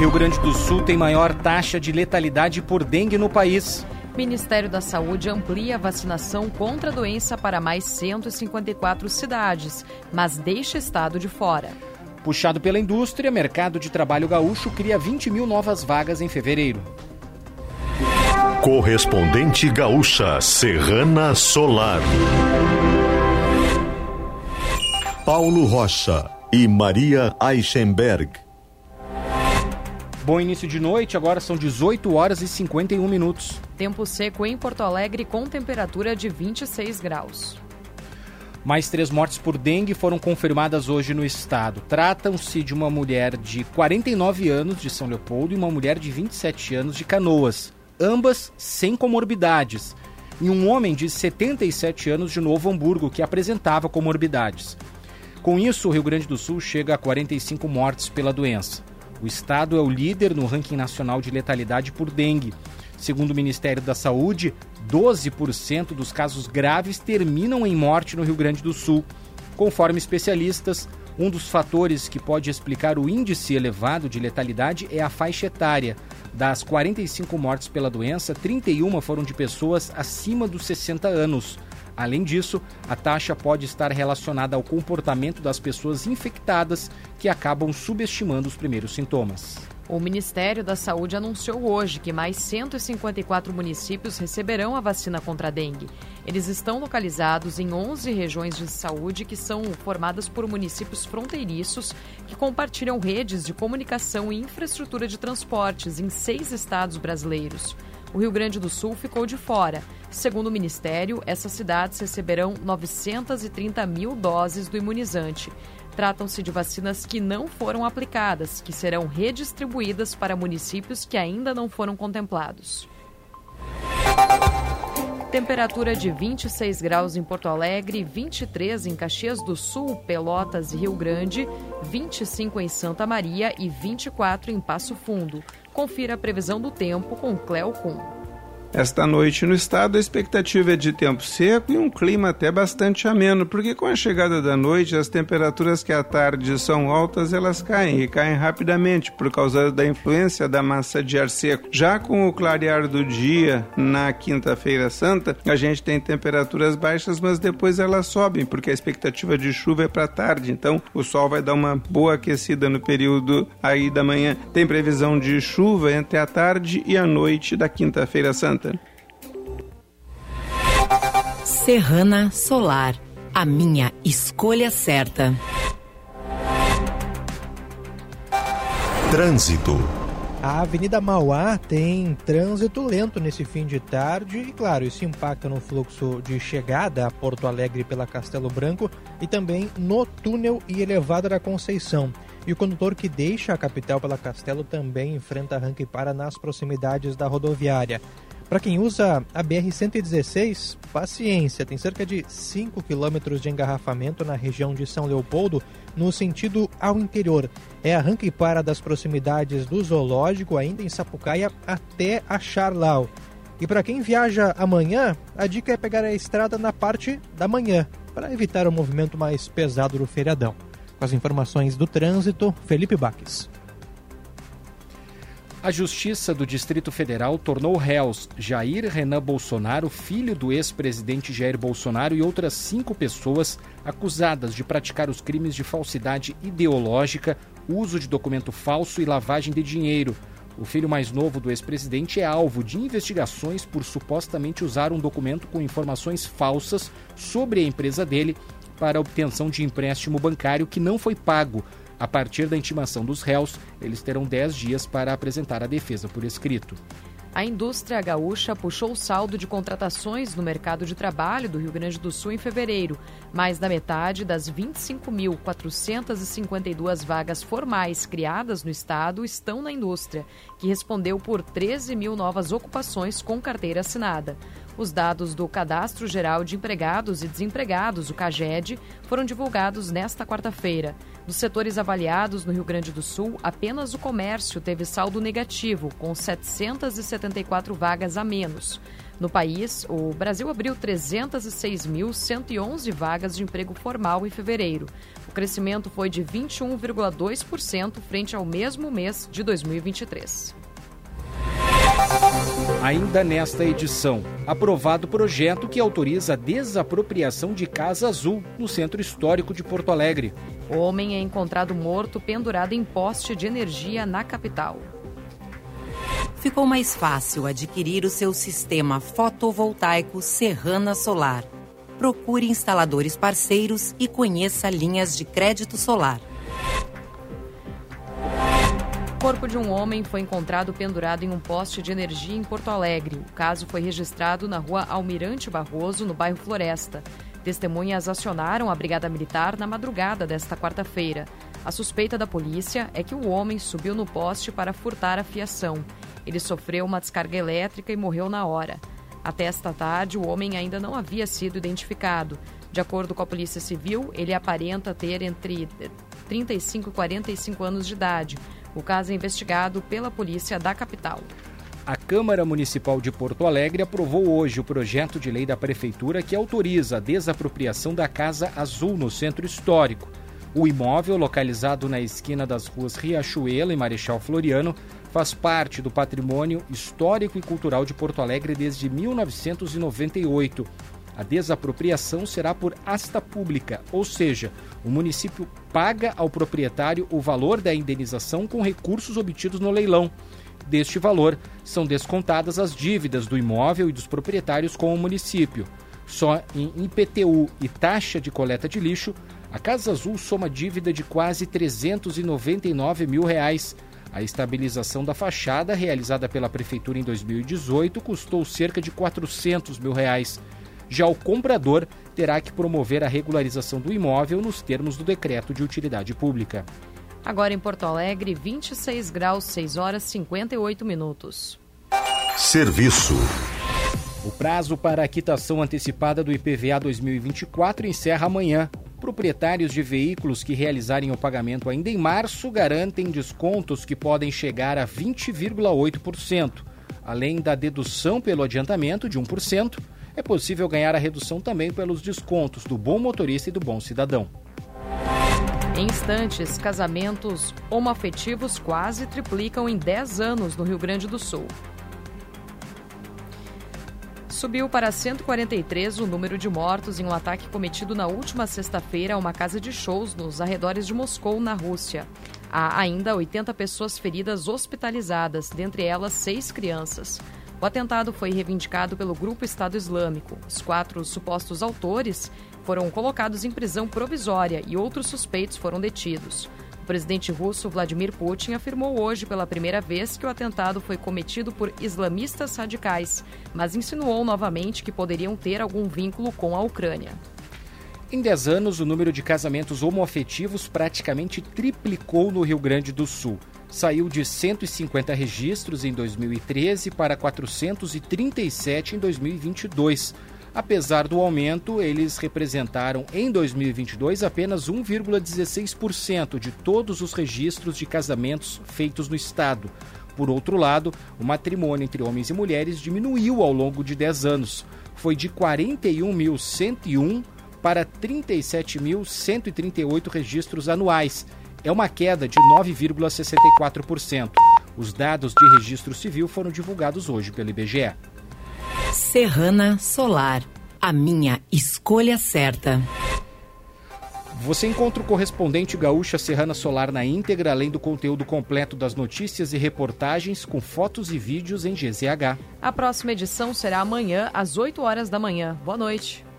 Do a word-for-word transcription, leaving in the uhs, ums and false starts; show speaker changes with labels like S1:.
S1: Rio Grande do Sul tem maior taxa de letalidade por dengue no país.
S2: Ministério da Saúde amplia a vacinação contra a doença para mais cento e cinquenta e quatro cidades, mas deixa estado de fora.
S1: Puxado pela indústria, mercado de trabalho gaúcho cria vinte mil novas vagas em fevereiro.
S3: Correspondente gaúcha Serrana Solar. Paulo Rocha e Maria Eichenberg.
S1: Bom início de noite, agora são dezoito horas e cinquenta e um minutos.
S2: Tempo seco em Porto Alegre com temperatura de vinte e seis graus.
S1: Mais três mortes por dengue foram confirmadas hoje no estado. Tratam-se de uma mulher de quarenta e nove anos de São Leopoldo e uma mulher de vinte e sete anos de Canoas, ambas sem comorbidades, e um homem de setenta e sete anos de Novo Hamburgo que apresentava comorbidades. Com isso, o Rio Grande do Sul chega a quarenta e cinco mortes pela doença. O estado é o líder no ranking nacional de letalidade por dengue. Segundo o Ministério da Saúde, doze por cento dos casos graves terminam em morte no Rio Grande do Sul. Conforme especialistas, um dos fatores que pode explicar o índice elevado de letalidade é a faixa etária. Das quarenta e cinco mortes pela doença, trinta e uma foram de pessoas acima dos sessenta anos. Além disso, a taxa pode estar relacionada ao comportamento das pessoas infectadas, que acabam subestimando os primeiros sintomas.
S2: O Ministério da Saúde anunciou hoje que mais cento e cinquenta e quatro municípios receberão a vacina contra a dengue. Eles estão localizados em onze regiões de saúde que são formadas por municípios fronteiriços que compartilham redes de comunicação e infraestrutura de transportes em seis estados brasileiros. O Rio Grande do Sul ficou de fora. Segundo o Ministério, essas cidades receberão novecentas e trinta mil doses do imunizante. Tratam-se de vacinas que não foram aplicadas, que serão redistribuídas para municípios que ainda não foram contemplados. Temperatura de vinte e seis graus em Porto Alegre, vinte e três em Caxias do Sul, Pelotas e Rio Grande, vinte e cinco em Santa Maria e vinte e quatro em Passo Fundo. Confira a previsão do tempo com Cleo Kuhn.
S4: Esta noite no estado a expectativa é de tempo seco e um clima até bastante ameno, porque com a chegada da noite as temperaturas que à tarde são altas elas caem e caem rapidamente por causa da influência da massa de ar seco. Já com o clarear do dia na quinta-feira santa, a gente tem temperaturas baixas, mas depois elas sobem, porque a expectativa de chuva é para tarde, então o sol vai dar uma boa aquecida no período aí da manhã. Tem previsão de chuva entre a tarde e a noite da quinta-feira santa.
S5: Serrana Solar, a minha escolha certa.
S3: Trânsito.
S6: A Avenida Mauá tem trânsito lento nesse fim de tarde e, claro, isso impacta no fluxo de chegada a Porto Alegre pela Castelo Branco e também no túnel e elevado da Conceição. E o condutor que deixa a capital pela Castelo também enfrenta arranque e para nas proximidades da rodoviária. Para quem usa a B R cento e dezesseis, paciência, tem cerca de cinco quilômetros de engarrafamento na região de São Leopoldo, no sentido ao interior. É arranque e para das proximidades do Zoológico, ainda em Sapucaia, até a Charlau. E para quem viaja amanhã, a dica é pegar a estrada na parte da manhã, para evitar o movimento mais pesado do feriadão. Com as informações do trânsito, Felipe Baques.
S1: A Justiça do Distrito Federal tornou réus Jair Renan Bolsonaro, filho do ex-presidente Jair Bolsonaro, e outras cinco pessoas acusadas de praticar os crimes de falsidade ideológica, uso de documento falso e lavagem de dinheiro. O filho mais novo do ex-presidente é alvo de investigações por supostamente usar um documento com informações falsas sobre a empresa dele para a obtenção de empréstimo bancário que não foi pago. A partir da intimação dos réus, eles terão dez dias para apresentar a defesa por escrito.
S2: A indústria gaúcha puxou o saldo de contratações no mercado de trabalho do Rio Grande do Sul em fevereiro. Mais da metade das vinte e cinco mil quatrocentas e cinquenta e duas vagas formais criadas no estado estão na indústria, que respondeu por treze mil novas ocupações com carteira assinada. Os dados do Cadastro Geral de Empregados e Desempregados, o CAGED, foram divulgados nesta quarta-feira. Dos setores avaliados no Rio Grande do Sul, apenas o comércio teve saldo negativo, com setecentas e setenta e quatro vagas a menos. No país, o Brasil abriu trezentas e seis mil cento e onze vagas de emprego formal em fevereiro. O crescimento foi de vinte e um vírgula dois por cento frente ao mesmo mês de dois mil e vinte e três.
S1: Ainda nesta edição, aprovado projeto que autoriza a desapropriação de Casa Azul no Centro Histórico de Porto Alegre.
S2: O homem é encontrado morto pendurado em poste de energia na capital.
S5: Ficou mais fácil adquirir o seu sistema fotovoltaico Serrana Solar. Procure instaladores parceiros e conheça linhas de crédito solar.
S2: O corpo de um homem foi encontrado pendurado em um poste de energia em Porto Alegre. O caso foi registrado na rua Almirante Barroso, no bairro Floresta. Testemunhas acionaram a Brigada Militar na madrugada desta quarta-feira. A suspeita da polícia é que o homem subiu no poste para furtar a fiação. Ele sofreu uma descarga elétrica e morreu na hora. Até esta tarde, o homem ainda não havia sido identificado. De acordo com a Polícia Civil, ele aparenta ter entre trinta e cinco e quarenta e cinco anos de idade. O caso é investigado pela polícia da capital.
S1: A Câmara Municipal de Porto Alegre aprovou hoje o projeto de lei da Prefeitura que autoriza a desapropriação da Casa Azul no Centro Histórico. O imóvel, localizado na esquina das ruas Riachuelo e Marechal Floriano, faz parte do patrimônio histórico e cultural de Porto Alegre desde mil novecentos e noventa e oito. A desapropriação será por asta pública, ou seja, o município paga ao proprietário o valor da indenização com recursos obtidos no leilão. Deste valor, são descontadas as dívidas do imóvel e dos proprietários com o município. Só em I P T U e taxa de coleta de lixo, a Casa Azul soma dívida de quase trezentos e noventa e nove mil reais. A estabilização da fachada, realizada pela Prefeitura em dois mil e dezoito, custou cerca de quatrocentos mil reais. Já o comprador terá que promover a regularização do imóvel nos termos do decreto de utilidade pública.
S2: Agora em Porto Alegre, vinte e seis graus, seis horas e cinquenta e oito minutos.
S3: Serviço.
S1: O prazo para a quitação antecipada do I P V A dois mil e vinte e quatro encerra amanhã. Proprietários de veículos que realizarem o pagamento ainda em março garantem descontos que podem chegar a vinte vírgula oito por cento. Além da dedução pelo adiantamento de um por cento, é possível ganhar a redução também pelos descontos do Bom Motorista e do Bom Cidadão.
S2: Em instantes, casamentos homoafetivos quase triplicam em dez anos no Rio Grande do Sul. Subiu para cento e quarenta e três o número de mortos em um ataque cometido na última sexta-feira a uma casa de shows nos arredores de Moscou, na Rússia. Há ainda oitenta pessoas feridas hospitalizadas, dentre elas seis crianças. O atentado foi reivindicado pelo Grupo Estado Islâmico. Os quatro supostos autores foram colocados em prisão provisória e outros suspeitos foram detidos. O presidente russo Vladimir Putin afirmou hoje pela primeira vez que o atentado foi cometido por islamistas radicais, mas insinuou novamente que poderiam ter algum vínculo com a Ucrânia.
S1: Em dez anos, o número de casamentos homoafetivos praticamente triplicou no Rio Grande do Sul. Saiu de cento e cinquenta registros em dois mil e treze para quatrocentos e trinta e sete em dois mil e vinte e dois. Apesar do aumento, eles representaram em dois mil e vinte e dois apenas um vírgula dezesseis por cento de todos os registros de casamentos feitos no estado. Por outro lado, o matrimônio entre homens e mulheres diminuiu ao longo de dez anos. Foi de quarenta e um mil cento e um para trinta e sete mil cento e trinta e oito registros anuais. É uma queda de nove vírgula sessenta e quatro por cento. Os dados de registro civil foram divulgados hoje pelo I B G E.
S5: Serrana Solar, a minha escolha certa.
S1: Você encontra o correspondente Gaúcha Serrana Solar na íntegra, além do conteúdo completo das notícias e reportagens com fotos e vídeos em G Z H.
S2: A próxima edição será amanhã, às oito horas da manhã. Boa noite.